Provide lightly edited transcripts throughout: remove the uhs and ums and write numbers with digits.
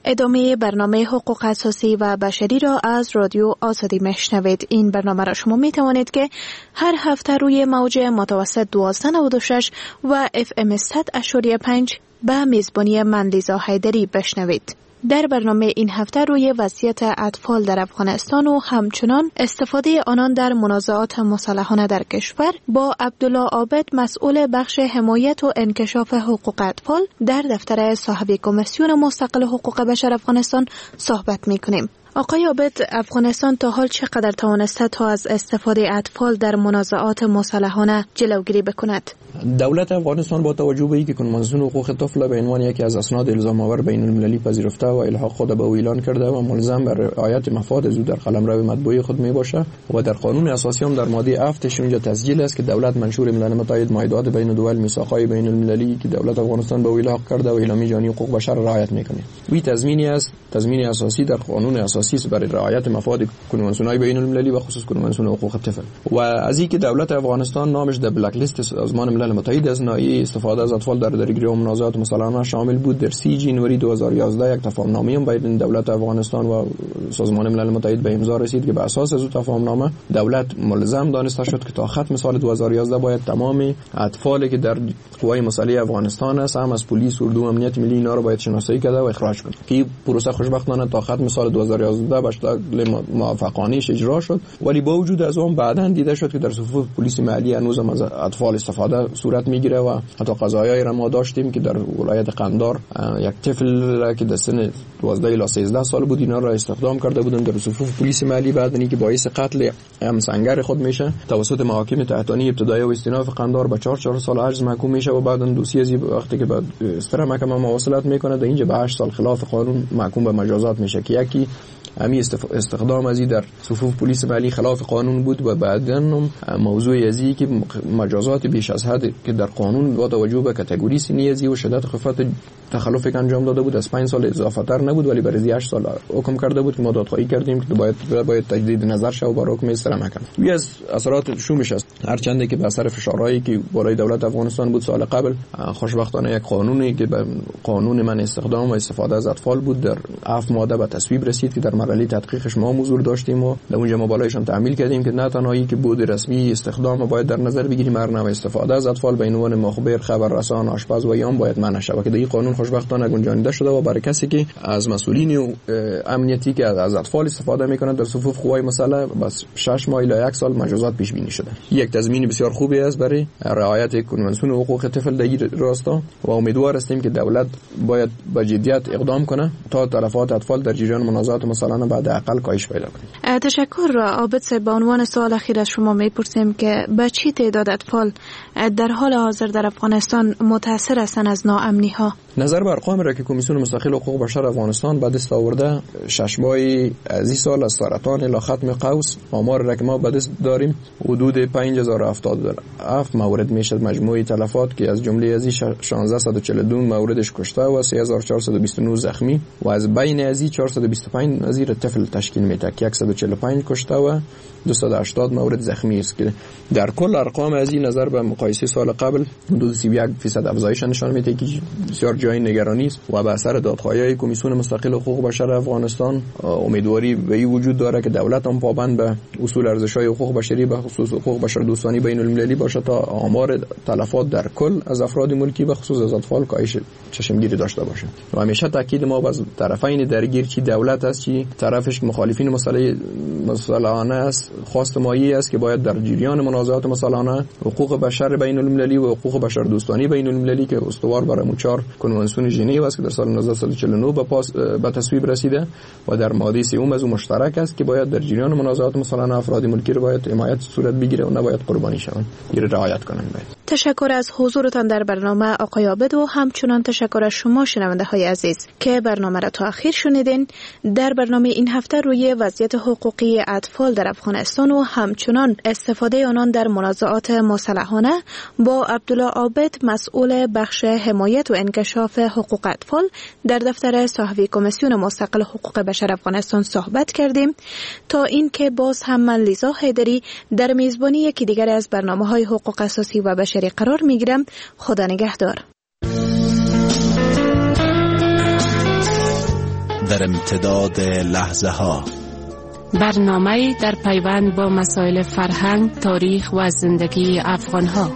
ادامه برنامه حقوق اساسی و بشری را از رادیو آزادی میشنوید. این برنامه را شما می توانید که هر هفته روی موج متوسط 1296 و FM 100.5 به میزبانی من لیزا حیدری بشنوید. در برنامه این هفته روی وضعیت اطفال در افغانستان و همچنان استفاده آنان در منازعات مسلحانه در کشور با عبدالله عابد، مسئول بخش حمایت و انکشاف حقوق اطفال در دفتر صاحب کمیسیون مستقل حقوق بشر افغانستان صحبت می‌کنیم. آقای عابد، افغانستان تا حال چقدر توانسته تا از استفاده اطفال در منازعات مسلحانه جلوگیری بکند؟ دولت افغانستان با توجه به اینکه کنوانسیون حقوق طفل به عنوان یکی از اسناد الزام آور بین المللی پذیرفته و الحاق خود به او اعلان کرده و ملزم به رعایت مفاد او در قلمرو مطبوعی خود می باشد و در قانون اساسی هم در ماده 7 اونجا تسجیل است که دولت منشور ملل متحد معاهدات بین دول میثاقهای بین المللی که دولت افغانستان به او الحاق کرده و اعلامیه جهانی حقوق بشر رعایت میکنه. وی تضمینی است، تضمین اساسی در قانون اساسی است برای رعایت مفاد کنوانسیون‌های بین المللی و خصوص کنوانسیون حقوق طفل. و از اینکه دولت افغانستان نامش در بلک لیست سازمان ملل متحد از ناحیه استفاده از اطفال در درگیری و منازعات مسلحانه شامل بود، در 30 جنوری 2011 یک تفاهم‌نامه بین دولت افغانستان و سازمان ملل متحد به امضا رسید که بر اساس از تفاهم‌نامه دولت ملزم دانسته شد که تا ختم سال 2011 باید تمام اطفالی که در قوای مسلحه افغانستان است، هم از پلیس، اردو، امنیت ملی، اینا رو باید شناسایی کرده و اخراج کنه. که پروسه خوشبختانه تا ختم سال 2011 به شکل موفقانه اجرا شد، ولی با وجود از اون بعداً دیده شد که در صفوف پلیس محلی هنوز از اطفال استفاده صورت میگیره و حتی قضایایی را ما داشتیم که در ولایت قندار یک طفل که در سن 12 الی 13 سال بود اینا را استخدام کرده بودن در صفوف پلیس محلی، بعد اینکه باعث قتل همسنگر خود میشه توسط محاکم تحتانی ابتدایی و استیناف قندار به 4 سال حبس محکوم میشه و بعداً دوسیه وقتی که بعد استرا محکمه مواصلت میکنه در اینجا به 8 سال خلاف قانون محکوم به مجازات میشه که یکی امی استخدام ازی در صفوف پلیس محلی خلاف قانون بود و بعداً موضوع ازی که مجازات بیش از حد که در قانون با توجه به کاتگوری سنی ازی و شدت خفت تخلف که انجام داده بود از 5 سال اضافه تر نبود، ولی برای 8 سال حکم کرده بود که ما دادخواهی کردیم که باید تجدید نظر شه و با حکم استرا محکمه. وی از اثرات شومش است، هرچند که به اثر فشارهایی که بالای دولت افغانستان بود سال قبل، خوشبختانه یک قانونی که به قانون من استخدام و استفاده از اطفال بود در 7 ماده به تصویب رسید که در مرحله تحقیقش ما حضور داشتیم و در اونجا ما بالایشان تعمیل کردیم که نه تنهایی که بود رسمی استخدام باید در نظر بگیریم، برنامه استفاده از اطفال به عنوان مخبر، خبررسان، آشپز و یام باید منع شود که در این قانون خوشبختانه گنجانیده شده و برای کسی که از مسئولین امنیتی که از اطفال استفاده میکنند در صفوف قوای مسلح بس 6 ماه الی 1 سال مجازات پیش بینی شده. یک تضمین بسیار خوبی است برای رعایت کنوانسیون حقوق طفل در این راستا و امیدوار هستیم که دولت باید با جدیت اقدام کنه تا تلفات اطفال در جریان منازعات مسلحانه بعد اقل کاهش پیدا کنه. تشکر عابد صاحب. به عنوان سوال اخیر از شما میپرسیم که به چی تعداد اطفال در حال حاضر در افغانستان متاثر هستند از ناامنی ها؟ نظر بر ارقام را که کمیسیون مستقل حقوق بشر افغانستان به دست آورده 6 ماه از این سال از سرطان الی ختم قوس آمار را که ما به دست داریم حدود 5077 مورد میشه مجموعی تلفات که از جمله از 1642 موردش کشته و 3429 زخمی و از بین از 425 نظیر طفل تشکیل میده که 145 کشته و 280 مورد زخمی است که در کل ارقام از این نظر به مقایسه سال قبل حدود 31% افزایش نشان میده که بسیار جای نگرانی است و به اثر دادخواهی کمیسیون مستقل حقوق بشر افغانستان امیدواری به این وجود داره که دولت هم پابند به اصول ارزش‌های حقوق بشری به خصوص حقوق بشر دوستانی بین المللی باشه تا آمار تلفات در کل از افراد ملکی به خصوص از اطفال کاهش چشمگیری داشته باشه و همیشه تاکید ما از طرفین درگیر چی دولت است چی طرفش مخالفین مسلحانه است خواست مایی است که باید در جریان منازعات مسلحانه حقوق بشر بین المللی و حقوق بشر دوستانی بین المللی که استوار بر 4 کنوانسیون ژنو است که در سال 1949 به تصویب رسیده و در ماده 3 از اون مشترک است که باید در جریان منازعات مسلحانه افراد ملکی رو باید حمایت صورت بگیره و نباید قربانی شوند. این رعایت کنند. باید. تشکر از حضورتان در برنامه آقای عابد و همچنان تشکر از شما شنونده های عزیز که برنامه را تا آخر شنیدین. در برنامه این هفته روی وضعیت حقوقی اطفال در افغانستان و همچنان استفاده آنان در منازعات مسلحانه با عبدالله عابد مسئول بخش حمایت و انکشاف حقوق اطفال در دفتر صاحب کمیسیون مستقل حقوق بشر افغانستان صحبت کردیم تا اینکه باز هم من لیزا حیدری در میزبانی یکی دیگر از برنامه‌های حقوق اساسی و بشری قرار میگیرم. خدا نگهدار. در امتداد لحظه ها. برنامه در پیوند با مسائل فرهنگ، تاریخ و زندگی افغان ها.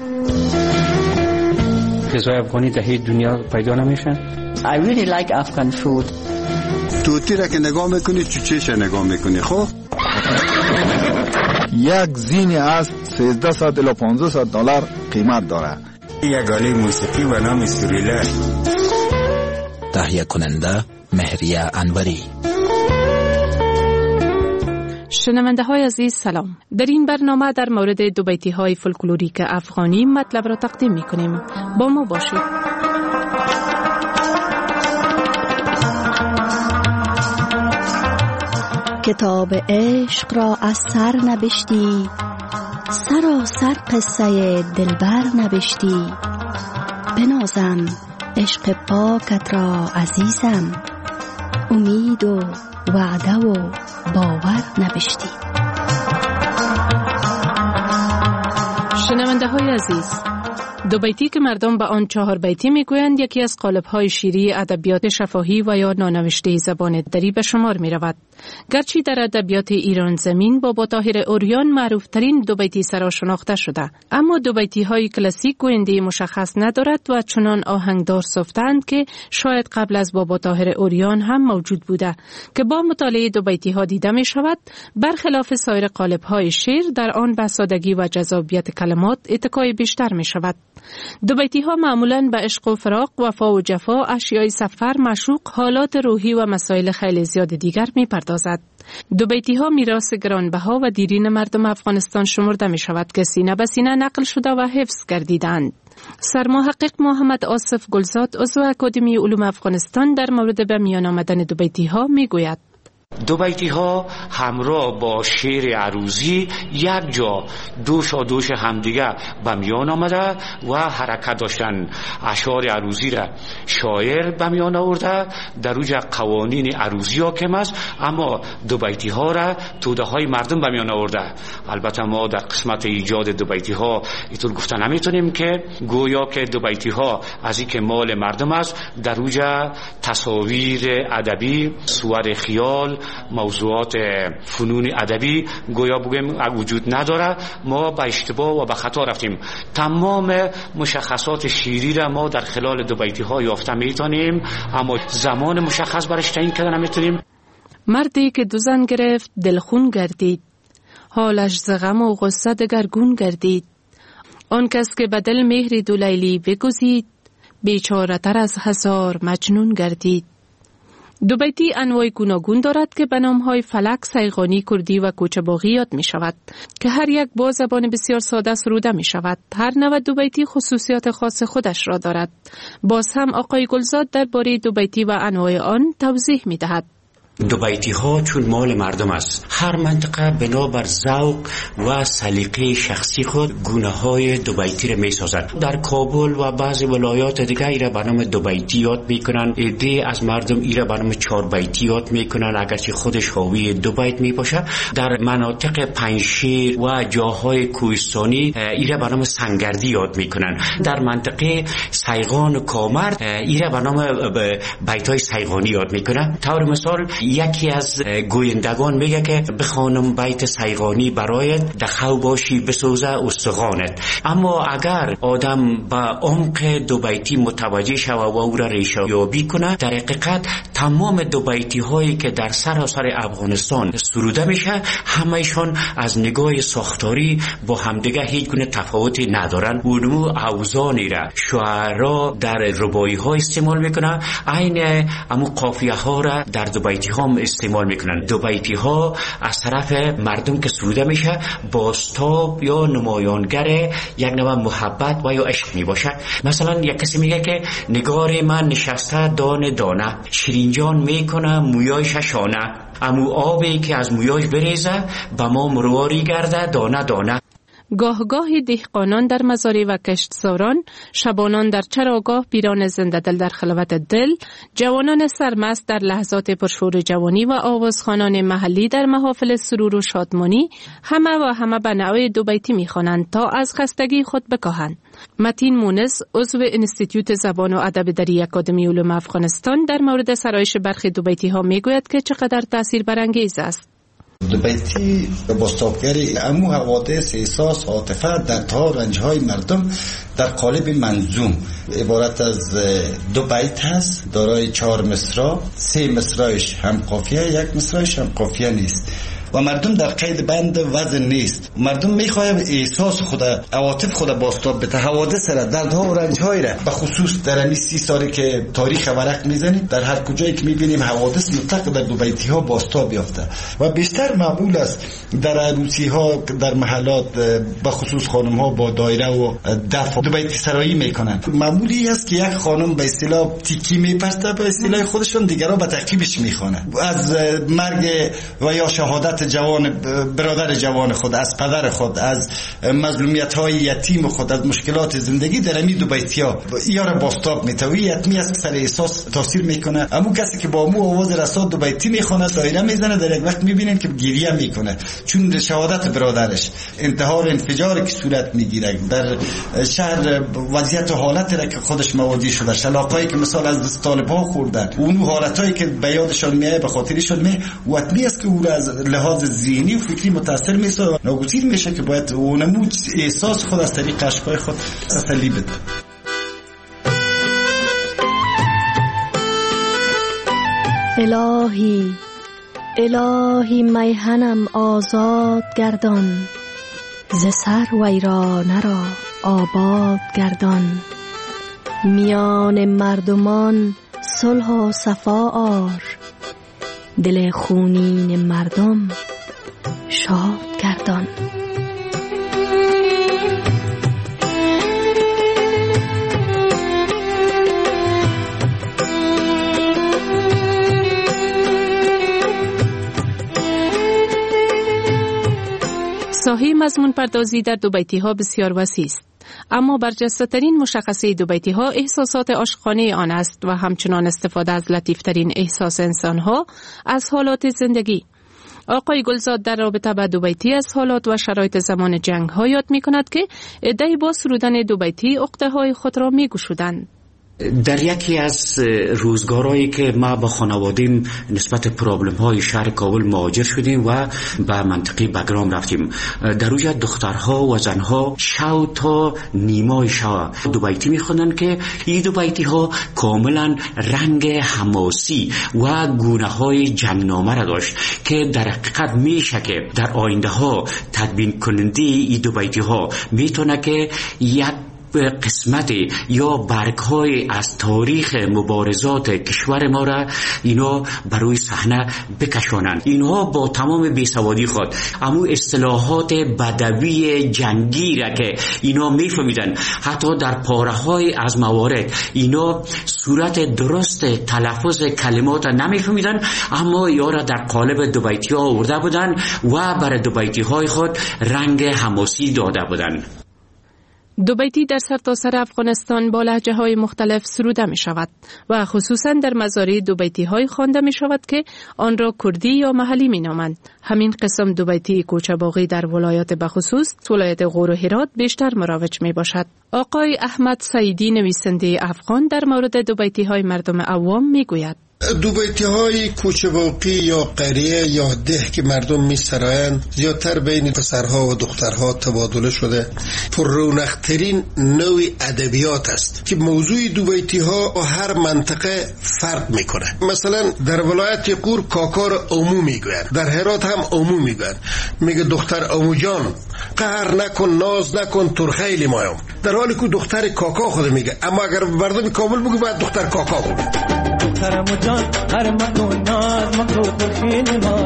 غذای افغانی در هیچ دنیا پیدا نمیشن. I really like Afghan food. توتی را که نگاه میکنی چوچهش نگاه میکنی. خب یک زینی از 1300 الی 1500 دلار قیمت داره. یک آله موسیقی و نام سوریله. تهیه کننده مهریه انوری. شنونده های عزیز سلام. در این برنامه در مورد دو بیتی های فولکلوریک افغانی مطلب را تقدیم می کنیم. با ما باشید. کتاب عشق را از سر نبشتی، سراسر قصه دلبر نبشتی. بنازم عشق پاکت را عزیزم، امید و وعده و باور نبشتی. شنونده های عزیز، دو بیتی که مردم به آن 4 بیتی میگویند یکی از قالب‌های شیری ادبیات شفاهی و یا نانوشته زبان دری به شمار می رود. گرچه در ادبیات ایران زمین بابا طاهر اوریان معروف ترین دو بیتی سرا شناخته شده، اما دو بیتی های کلاسیک گوینده مشخص ندارد و چنان آهنگدار ساختند که شاید قبل از بابا طاهر اوریان هم موجود بوده که با مطالعه دو بیتی ها دیده می شود برخلاف سایر قالب‌های شعر در آن به سادگی و جذابیت کلمات اتکای بیشتر می شود. دو بیتی ها معمولاً به عشق و فراق، وفا و جفا، اشیای سفر، معشوق، حالات روحی و مسائل خیلی زیاد دیگر می پردازد. دو بیتی ها میراث گرانبها و دیرین مردم افغانستان شمرده می شود که سینه به سینه نقل شده و حفظ گردیدند. سرمحقق محمد آصف گلزاد عضو اکادمی علوم افغانستان در مورد به میان آمدن دو بیتی ها می گوید: دو بیتی ها همراه با شعر عروضی یک جا دوش همدیگه به میان آمده و حرکت داشتن. اشعار عروضی را شاعر به میان آورده، در اوج قوانین عروضی حاکم است، اما دو بیتی ها را توده های مردم به میان آورده. البته ما در قسمت ایجاد دو بیتی ها اینطور گفته نمیتونیم که گویا که دو بیتی ها از این که مال مردم است، در اوج تصاویر ادبی، صور خیال، موضوعات فنون ادبی گویا بگیم وجود نداره. ما به اشتباه و به خطا رفتیم. تمام مشخصات شیری را ما در خلال دو بیتی ها یافته میتونیم، اما زمان مشخص برش تعیین کردن نمیتونیم. مردی که دو زن گرفت دلخون گردید، حالش ز غم و غصه دگرگون گردید. آن کس که بدل مهر دو لیلی بگزید، بیچاره تر از هزار مجنون گردید. دو بیتی انواع گوناگون دارد که به نام‌های فلک، سیغانی، کردی و کوچه‌باغی یاد می شود که هر یک با زبان بسیار ساده سروده می شود. هر نوع دو بیتی خصوصیات خاص خودش را دارد. باز هم آقای گلزاد درباره دو بیتی و انواع آن توضیح می دهد. دو بیتی ها چون مال مردم است، هر منطقه بنابر ذوق و سلیقه شخصی خود گونه های دو بیتی را می سازد. در کابل و بعضی ولایات دیگه ایره به نام دو بیتی یاد می کنن، عده از مردم ایره به نام 4 بیتی یاد می کنن اگرچه خودش حاوی دو بیت می باشه. در مناطق پنجشیر و جاهای کوهستانی ایره به نام سنگردی یاد می کنن. در منطقه سیغان و کامرد ایره به نام بیت های سیغانی یاد می کنن. طور مثال یکی از گویندگان میگه که بخوانم بیت سیغانی برایت، دخو باشی بسوزه استخوانت. اما اگر آدم به عمق دو بیتی متوجه شود و او را ریشه یابی کنه، در حقیقت تمام دو بیتی هایی که در سراسر افغانستان سروده میشه همه‌شان از نگاه ساختاری با همدیگه هیچ گونه تفاوتی ندارن. اونمو اوزانی را شعرا در رباعی ها استعمال میکنن، عین امو قافیه ها را در دو بیتی ها استعمال میکنن. دو بیتی ها از طرف مردم که سروده میشه بازتاب یا نمایانگر یک نوع محبت و یا عشق میباشه. مثلا یک کسی میگه که نگار من نشسته دانه دانه، شیرینجان میکنه مویایش شانه، امو آبی که از مویاش بریزه به ما مرواری گرده دانه دانه. گاه دهقانان در مزارع و کشتزاران، شبانان در چراگاه، پیران زنده دل در خلوت دل، جوانان سرمست در لحظات پرشور جوانی و آوازخوانان محلی در محافل سرور و شادمانی، همه به نوع دو بیتی می‌خوانند تا از خستگی خود بکاهند. متین مونس، عضو انستیتوت زبان و ادب در اکادمی علوم افغانستان، در مورد سرایش برخی دو بیتی ها میگوید که چقدر تأثیر برانگیز است. دو بیتی بازتابگری امو حوادث، احساس، عاطفه، دردها، رنجهای مردم در قالب منظوم عبارت از دو بیت هست، دارای 4 مصرع، 3 مصرعش هم قافیه، 1 مصرعش هم قافیه نیست و مردم در قید بند وزن نیست. مردم میخواهد احساس خود، عواطف خود بازتاب بده، حوادث را، دردها و رنجهای را، به خصوص در این 30 سالی که تاریخ ورق میزنیم، در هر کجایی که میبینیم حوادث مطلق در دو بیتی ها بازتاب یافته و بیشتر معمول است در عروسی ها، در محلات، به خصوص خانم ها با دایره و دف دو بیتی سرایی میکنن. معمولی است که یک خانم به اصطلاح تیکی میپرسته، به اصطلاح خودشون دیگرها به تعقیبش میخوانه، از مرگ و یا شهادت جوان برادر جوان خود، از پدر خود، از مظلومیت های یتیم خود، از مشکلات زندگی در همین دو بیتیا یار باستاب میتوی یتمی است که سر احساس تاثیر میکنه. اما کسی که با مو آواز رسا دو بیتی میخونه، دایره میزنه، در یک وقت میبینیم که گریه میکنه چون شهادت برادرش، انتحار، انفجار که صورت میگیره در شهر، وضعیت و حالتی را که خودش مواجه شده، شلاقایی که مثال از دست طالب‌ها خوردن، اون حالتایی که به یادشان میاد، به خاطرشان میاد، وقتی است که او را از لحاظ ذهنی و فکری متاثر میشه و ناگزیر میشه که باید اونمو احساس خود از طریق اشکای خود تسلی بده. الهی میهنم آزاد گردان، ز سر ویرانه را آباد گردان. میان مردمان صلح و صفا آر، دل خونین مردم شاد گردان. ساحه مضمون پردازی در دو بیتی ها بسیار وسیع است، اما برجسته‌ترین مشخصه دو بیتی ها احساسات عاشقانه آن است و همچنان استفاده از لطیفترین احساس انسان ها از حالات زندگی. آقای گلزاد در رابطه با دو بیتی از حالات و شرایط زمان جنگ ها یاد می کند که عده‌ای با سرودن دو بیتی عقده های خود را می گشودند. در یکی از روزگارهایی که ما با خانوادیم نسبت پرابلم های شهر کابل مهاجر شدیم و به منطقه بگرام رفتیم، در روی دخترها و زنها شو تا نیمای شو دو بیتی میخوندن که این دو بیتی ها کاملا رنگ حماسی و گونه های جنگنامه را داشت که در حقیقت میشه که در آینده ها تدوین کننده این دو بیتی ها میتونه که یک قسمت یا برگ‌های از تاریخ مبارزات کشور ما را اینا بروی صحنه بکشانند. اینها با تمام بیسوادی خود اما اصطلاحات بدوی جنگی را که اینا میفهمیدن، حتی در پاره‌های از موارد اینا صورت درست تلفظ کلمات نمیفهمیدن، اما یارا در قالب دو بیتی ها آورده بودن و برای دو بیتی های خود رنگ حماسی داده بودن. دو بیتی در سرتاسر افغانستان با لهجه های مختلف سروده می شود و خصوصا در مزارع دو بیتی های خوانده می شود که آن را کردی یا محلی می نامند. همین قسم دو بیتی کوچه باغی در ولایات بخصوص ولایت غور و هرات بیشتر مروج می باشد. آقای احمد سعیدی نویسنده افغان در مورد دو بیتی های مردم عوام می گوید: دو بیتی های کوچه باقی یا قریه یا ده که مردم می سرایند زیادتر بین پسرها و دخترها تبادله شده. پر رونق‌ترین نوع ادبیات است که موضوع دو بیتی ها و هر منطقه فرق می کنه. مثلا در ولایت غور کاکار عمو می گوید، در هرات هم عمو می گوید، میگه دختر عمو جان قهر نکن، ناز نکن، تو خیلی مایم، در حالی که دختر کاکا خود میگه، اما اگر مردم کامل بگه باید دختر کاکا بگه. دخترم جان هر مکو ناز مکو تخین مایا،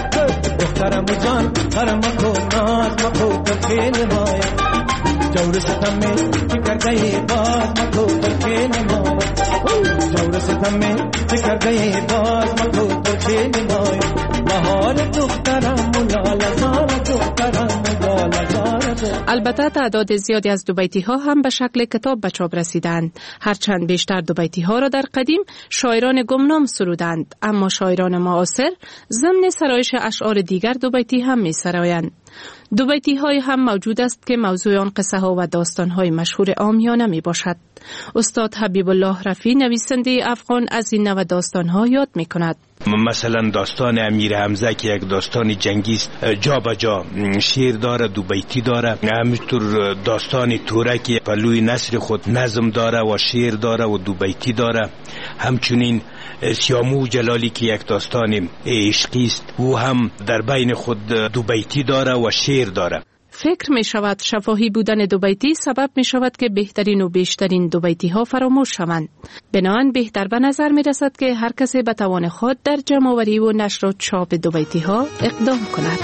دخترم جان هر مکو ناز مکو تخین مایا، جور ستم میں فکر گئی باز مکو تخین مایا، جور ستم میں فکر گئی باز مکو تخین مایا، لاہور دخترم لال زار دخترم لال زار البته تعداد زیادی از دوبیتی ها هم به شکل کتاب به چاپ رسیدند. هرچند بیشتر دوبیتی ها را در قدیم شاعران گمنام سرودند، اما شاعران معاصر ضمن سرایش اشعار دیگر دوبیتی هم می سرایند. دوبیتی های هم موجود است که موضوع آن قصه ها و داستان های مشهور عامیانه می باشد. استاد حبیب الله رفی نویسنده افغان از این نوع داستان ها یاد می کند. مثلا داستان امیر حمزه که یک داستان جنگی است، جا به جا شعر داره، دوبیتی داره. همینطور داستان تورک پلوی نصر خود نظم داره و شعر داره و دوبیتی داره. همچنین سیامو جلالی که یک داستان عشقی است، او هم در بین خود دوبیتی داره و شعر داره. فکر می شود شفاهی بودن دوبیتی سبب می شود که بهترین و بیشترین دوبیتی ها فراموش شوند. بنابراین بهتر به نظر می رسد که هر کسی به توان خود در جمع‌آوری و نشر و چاپ دوبیتی ها اقدام کند.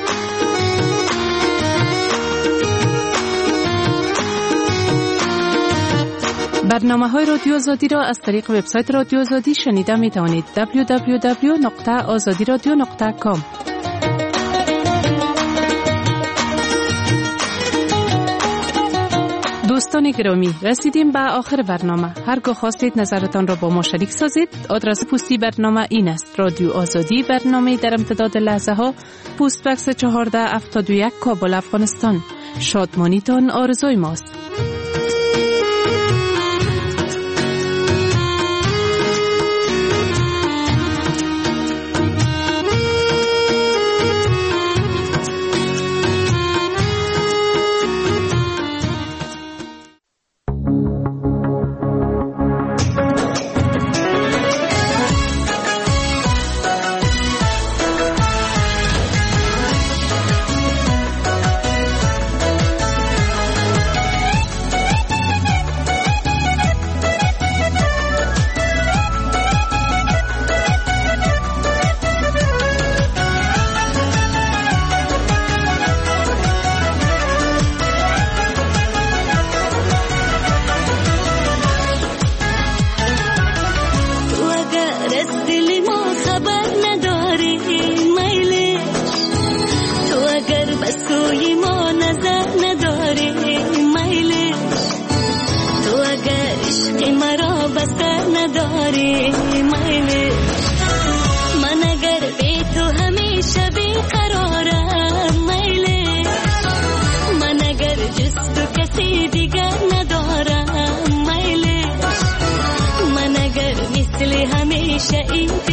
برنامه‌های رادیو آزادی را از طریق وبسایت رادیو آزادی شنیده می توانید. www.azadiradio.com. دوستان گرامی، رسیدیم به آخر برنامه. هرگاه خواستید نظرتان را با ما شریک سازید، آدرس پستی برنامه این است: رادیو آزادی، برنامه در امتداد لحظه ها، پست بکس 1471 کابل، افغانستان. شادمانیتان آرزوی ماست. हमेशा